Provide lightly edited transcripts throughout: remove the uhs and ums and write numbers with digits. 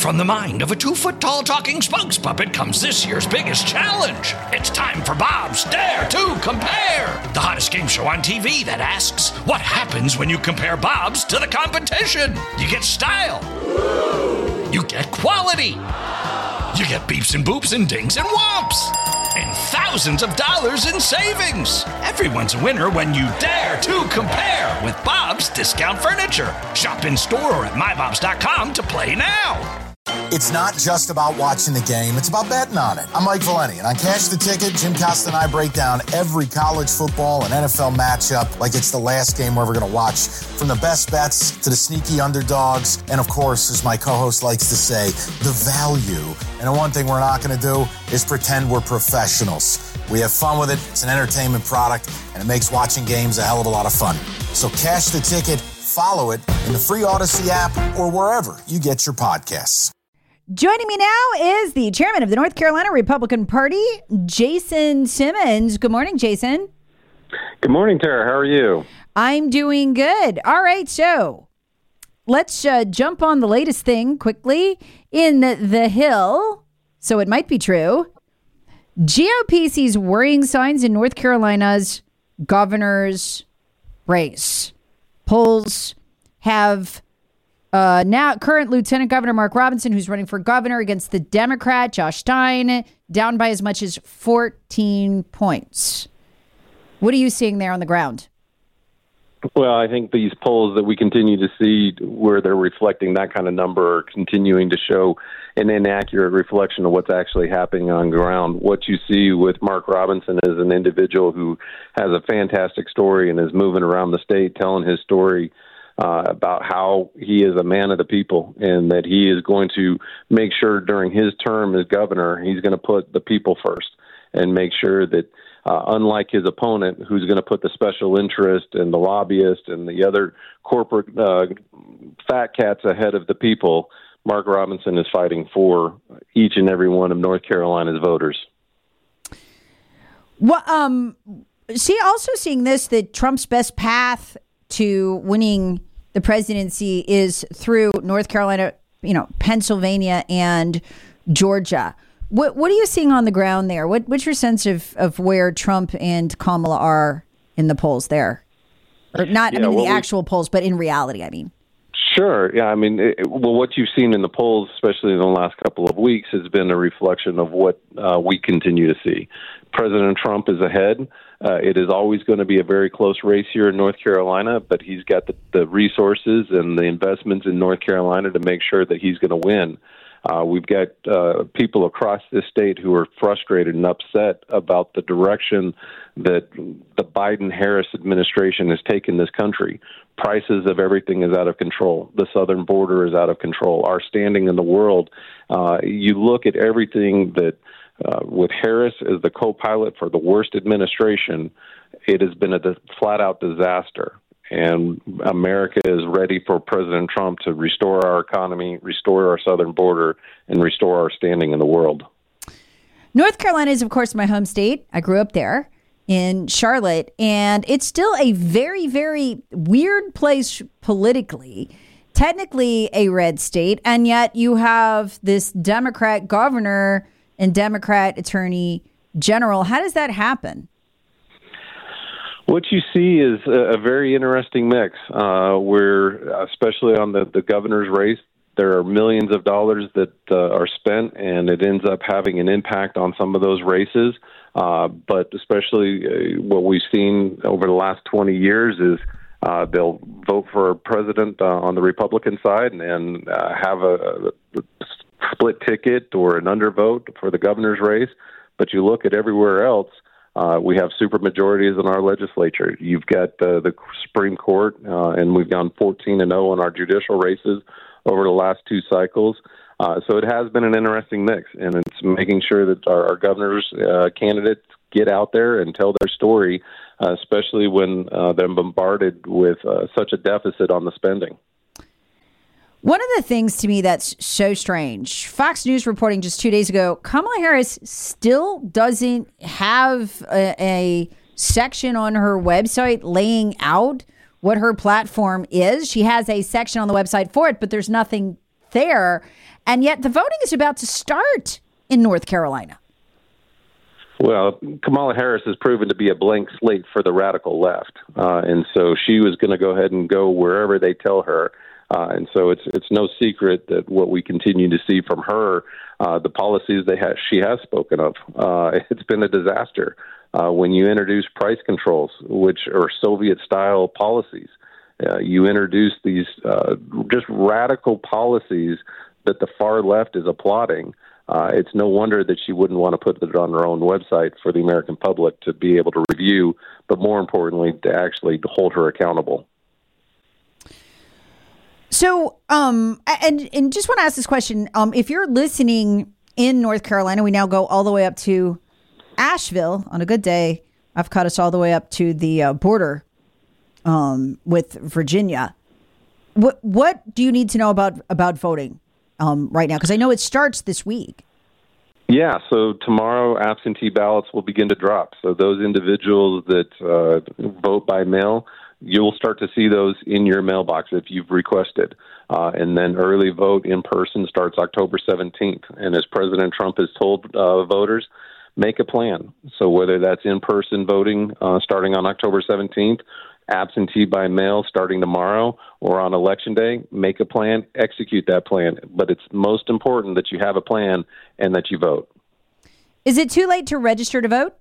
From the mind of a 2-foot-tall talking spokes puppet comes this year's biggest challenge. It's time for Bob's Dare to Compare, the hottest game show on TV that asks, what happens when you compare Bob's to the competition? You get style. You get quality. You get beeps and boops and dings and whomps. And thousands of dollars in savings. Everyone's a winner when you dare to compare with Bob's Discount Furniture. Shop in store or at mybobs.com to play now. It's not just about watching the game, it's about betting on it. I'm Mike Valeni, and on Cash the Ticket, Jim Costa and I break down every college football and NFL matchup like it's the last game we're ever going to watch. From the best bets to the sneaky underdogs, and of course, as my co-host likes to say, the value. And the one thing we're not going to do is pretend we're professionals. We have fun with it, it's an entertainment product, and it makes watching games a hell of a lot of fun. So Cash the Ticket, follow it in the free Odyssey app or wherever you get your podcasts. Joining me now is the chairman of the North Carolina Republican Party, Jason Simmons. Good morning, Jason. Good morning, Tara. How are you? I'm doing good. All right, so let's jump on the latest thing quickly. In the Hill, so it might be true, GOP sees worrying signs in North Carolina's governor's race. Polls have now current Lieutenant Governor Mark Robinson, who's running for governor against the Democrat Josh Stein, down by as much as 14 points. What are you seeing there on the ground? Well, I think these polls that we continue to see where they're reflecting that kind of number are continuing to show an inaccurate reflection of what's actually happening on ground. What you see with Mark Robinson is an individual who has a fantastic story and is moving around the state telling his story about how he is a man of the people and that he is going to make sure during his term as governor, he's going to put the people first and make sure that unlike his opponent, who's going to put the special interest and the lobbyist and the other corporate fat cats ahead of the people, Mark Robinson is fighting for each and every one of North Carolina's voters. Well, also seeing this, that Trump's best path to winning the presidency is through North Carolina, Pennsylvania and Georgia. What are you seeing on the ground there? What's your sense of where Trump and Kamala are in the polls there? Or not, in the actual polls, but in reality, I mean. Sure. Yeah. I mean, what you've seen in the polls, especially in the last couple of weeks, has been a reflection of what we continue to see. President Trump is ahead. It is always going to be a very close race here in North Carolina, but he's got the resources and the investments in North Carolina to make sure that he's going to win. We've got people across this state who are frustrated and upset about the direction that the Biden-Harris administration has taken this country. Prices of everything is out of control. The southern border is out of control. Our standing in the world, you look at everything that with Harris as the co-pilot for the worst administration, it has been a flat-out disaster. And America is ready for President Trump to restore our economy, restore our southern border, and restore our standing in the world. North Carolina is, of course, my home state. I grew up there in Charlotte, and it's still a very, very weird place politically. Technically a red state, and yet you have this Democrat governor and Democrat attorney general. How does that happen? What you see is a very interesting mix where, especially on the governor's race, there are millions of dollars that are spent, and it ends up having an impact on some of those races. But especially what we've seen over the last 20 years is they'll vote for a president on the Republican side and have a split ticket or an undervote for the governor's race. But you look at everywhere else, we have supermajorities in our legislature. You've got the Supreme Court, and we've gone 14-0 in our judicial races over the last two cycles. So it has been an interesting mix, and it's making sure that our governor's candidates get out there and tell their story, especially when they're bombarded with such a deficit on the spending. One of the things to me that's so strange, Fox News reporting just 2 days ago, Kamala Harris still doesn't have a section on her website laying out what her platform is. She has a section on the website for it, but there's nothing there. And yet the voting is about to start in North Carolina. Well, Kamala Harris has proven to be a blank slate for the radical left. And so she was going to go ahead and go wherever they tell her. And so it's no secret that what we continue to see from her, the policies she has spoken of, it's been a disaster. When you introduce price controls, which are Soviet-style policies, you introduce these just radical policies that the far left is applauding. It's no wonder that she wouldn't want to put it on her own website for the American public to be able to review, but more importantly, to actually hold her accountable. So, and just want to ask this question. If you're listening in North Carolina, we now go all the way up to Asheville. On a good day, I've caught us all the way up to the border with Virginia. What do you need to know about voting right now? Because I know it starts this week. Yeah, so tomorrow absentee ballots will begin to drop. So those individuals that vote by mail, you'll start to see those in your mailbox if you've requested. And then early vote in person starts October 17th. And as President Trump has told voters, make a plan. So whether that's in-person voting starting on October 17th, absentee by mail starting tomorrow, or on Election Day, make a plan, execute that plan. But it's most important that you have a plan and that you vote. Is it too late to register to vote?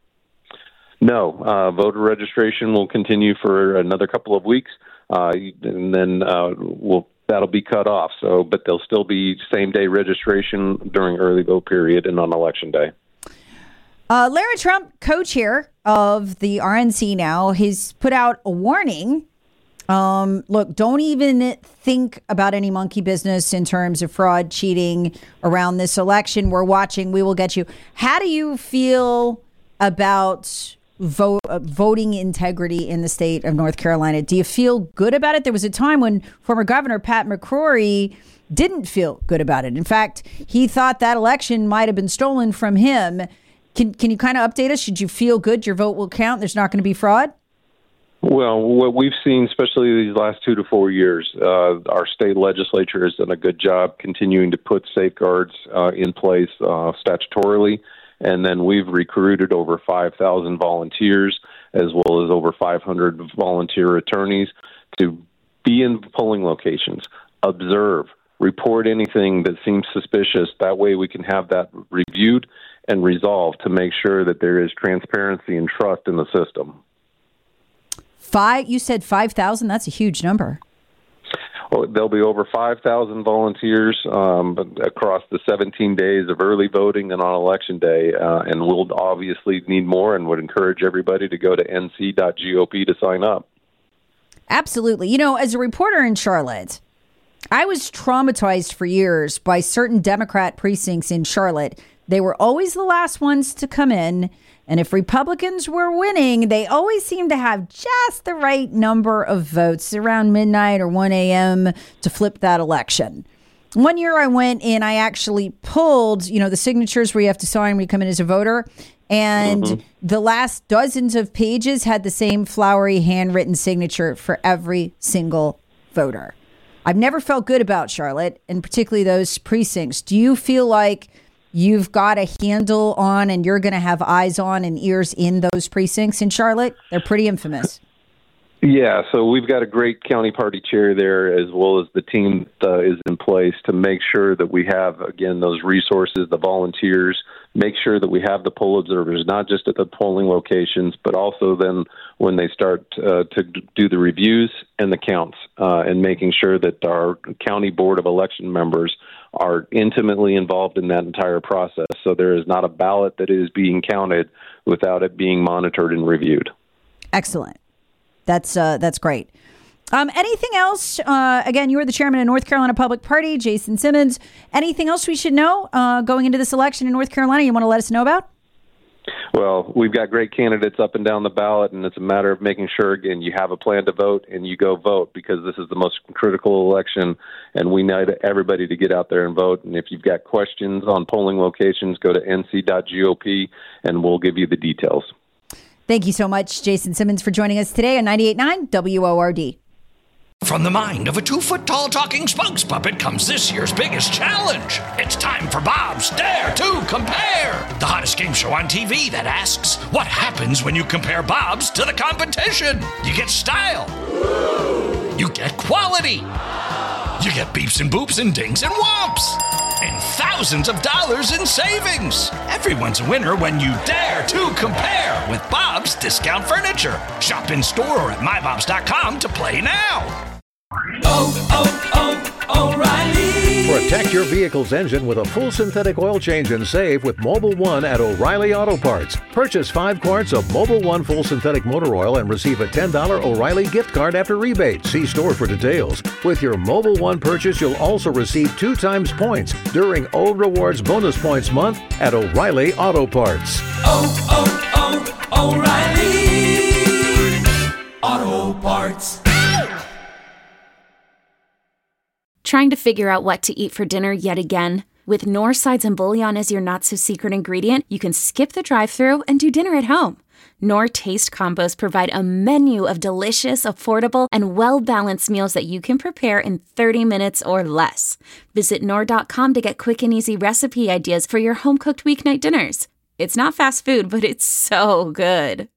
No. Voter registration will continue for another couple of weeks, and then that'll be cut off. So, but there'll still be same-day registration during early vote period and on Election Day. Larry Trump, co-chair of the RNC now, he's put out a warning. Look, don't even think about any monkey business in terms of fraud, cheating around this election. We're watching. We will get you. How do you feel about voting integrity in the state of North Carolina? Do you feel good about it? There was a time when former Governor Pat McCrory didn't feel good about it. In fact, he thought that election might have been stolen from him. Can you kind of update us? Should you feel good your vote will count? There's not going to be fraud? Well, what we've seen, especially these last 2 to 4 years, our state legislature has done a good job continuing to put safeguards in place statutorily. And then we've recruited over 5,000 volunteers, as well as over 500 volunteer attorneys to be in polling locations, observe, report anything that seems suspicious. That way we can have that reviewed and resolved to make sure that there is transparency and trust in the system. You said 5,000? That's a huge number. Well, there'll be over 5,000 volunteers across the 17 days of early voting and on Election Day, and we'll obviously need more and would encourage everybody to go to nc.gop to sign up. Absolutely. You know, as a reporter in Charlotte, I was traumatized for years by certain Democrat precincts in Charlotte. They were always the last ones to come in. And if Republicans were winning, they always seemed to have just the right number of votes around midnight or 1 a.m. to flip that election. One year I went and I actually pulled, the signatures where you have to sign when you come in as a voter. And the last dozens of pages had the same flowery handwritten signature for every single voter. I've never felt good about Charlotte, and particularly those precincts. Do you feel like you've got a handle on and you're going to have eyes on and ears in those precincts in Charlotte? They're pretty infamous. Yeah, so we've got a great county party chair there, as well as the team is in place to make sure that we have, again, those resources, the volunteers, make sure that we have the poll observers, not just at the polling locations, but also then when they start to do the reviews and the counts, and making sure that our county board of election members are intimately involved in that entire process. So there is not a ballot that is being counted without it being monitored and reviewed. Excellent. That's great. Anything else? Again, you are the chairman of North Carolina Public Party, Jason Simmons. Anything else we should know going into this election in North Carolina you want to let us know about? Well, we've got great candidates up and down the ballot, and it's a matter of making sure, again, you have a plan to vote and you go vote, because this is the most critical election, and we need everybody to get out there and vote. And if you've got questions on polling locations, go to nc.gop, and we'll give you the details. Thank you so much, Jason Simmons, for joining us today on 98.9 WORD. From the mind of a 2-foot-tall talking spokes puppet comes this year's biggest challenge. It's time for Bob's Dare to Compare, the hottest game show on TV that asks, what happens when you compare Bob's to the competition? You get style. You get quality. You get beeps and boops and dings and whomps. And thousands of dollars in savings. Everyone's a winner when you dare to compare with Bob's Discount Furniture. Shop in store or at mybobs.com to play now. O'Reilly. Protect your vehicle's engine with a full synthetic oil change and save with Mobil 1 at O'Reilly Auto Parts. Purchase 5 quarts of Mobil 1 full synthetic motor oil and receive a $10 O'Reilly gift card after rebate. See store for details. With your Mobil 1 purchase, you'll also receive 2 times points during O Rewards Bonus Points Month at O'Reilly Auto Parts. O'Reilly Auto Parts. Trying to figure out what to eat for dinner yet again? With Knorr sides and bouillon as your not-so-secret ingredient, you can skip the drive-thru and do dinner at home. Knorr Taste Combos provide a menu of delicious, affordable, and well-balanced meals that you can prepare in 30 minutes or less. Visit Knorr.com to get quick and easy recipe ideas for your home-cooked weeknight dinners. It's not fast food, but it's so good.